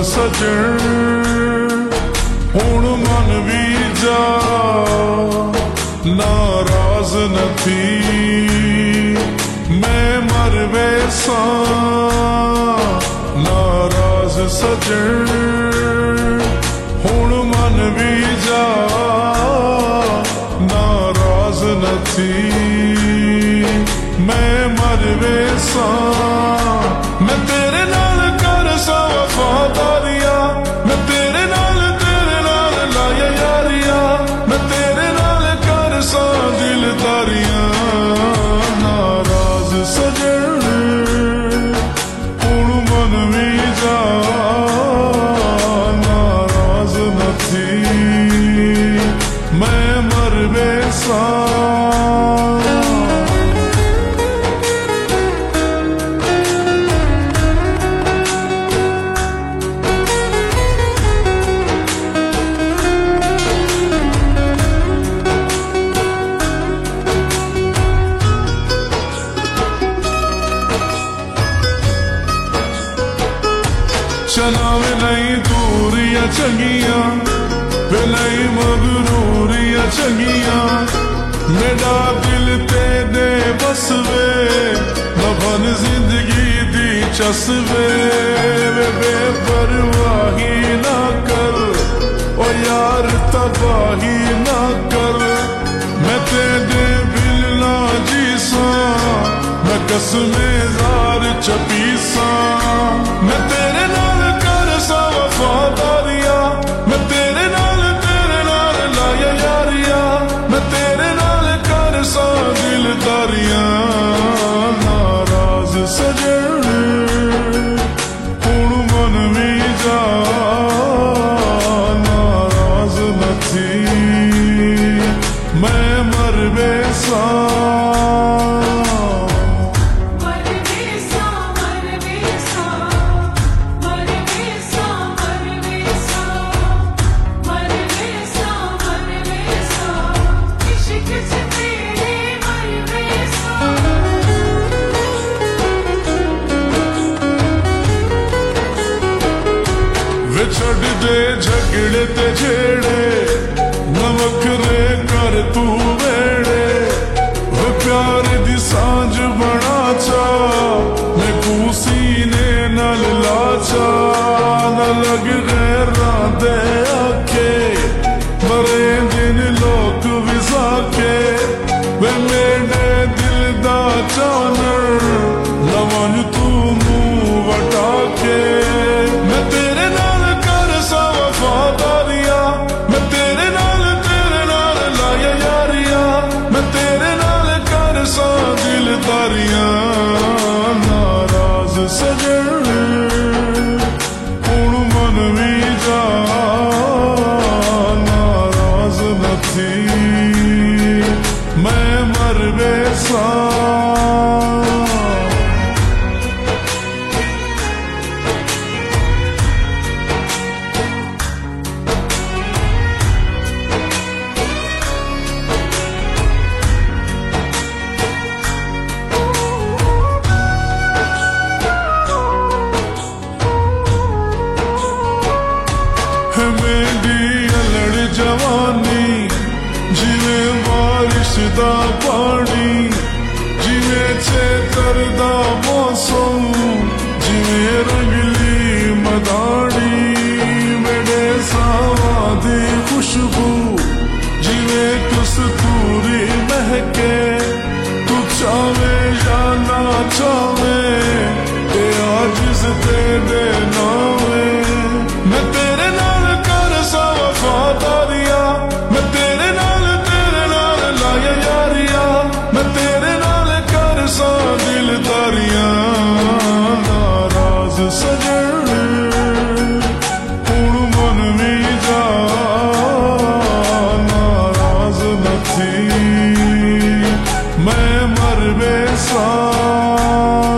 सजन हुण मन भी जा नाराज नथी मैं मर वैसा नाराज सजन हुण मन भी जा नाराज नथी मैं मर वैसा मैं तेरे नाल कर सा वफादारिया मैं तेरे नाल लाया यारिया मैं तेरे नाल कर सा दिलदारिया नाराज सजन हुण मन भी जा नाराज नथी मैं मर वैसा चलावे नहीं दूरियां चंगियां वे नहीं मगरूरियां चंगियां मेरा दिल तेरे बस वे नफन जिंदगी दी चसवे वे बेपरवाही ना कर ओ यार तबाही ना कर मैं तेरे बिल ना जीसा मैं कसमे जार चपीसा मैं तेरे नाल कर सा वफादारिया मैं तेरे नाल लाया यारिया मैं तेरे नाल कर सा दिलदारिया नाराज सजन हुण मन भी जा नाराज नथी मैं मर वैसा छड़ दे झगड़े ते झेड़े नवखरे कर तू वेड़े वे प्यार दी सांझ बना चा मैं सीने नाल लाचा न लग गैरां दे आखे मरे दिन लोक विसाखे वे मेरे दिल दा चानर लवन तू मुंह वटा के मैं तेरे नाल वफादारिया मैं तेरे नाल लाया यारिया मैं तेरे नाल कर सा दिलदारिया नाराज सजन हुण मन भी जा नाराज नथी मैं मर वैसा मेरी अलड़ जवानी जिवे बारिश दा पानी जिवे चेतर दा मौसम जिवे रंगली मदानी मेरे सावा दी खुशबू जिवे कस्तूरी महके तू चावे या ना चावे ते आजिज़ तेरे नावे मैं तेरे नाल वफादारिया मैं तेरे नाल लाया यारिया मैं तेरे नाल कर सा दिलदारिया नाराज सजन हुण मन भी जा नाराज नथी मैं मर वैसा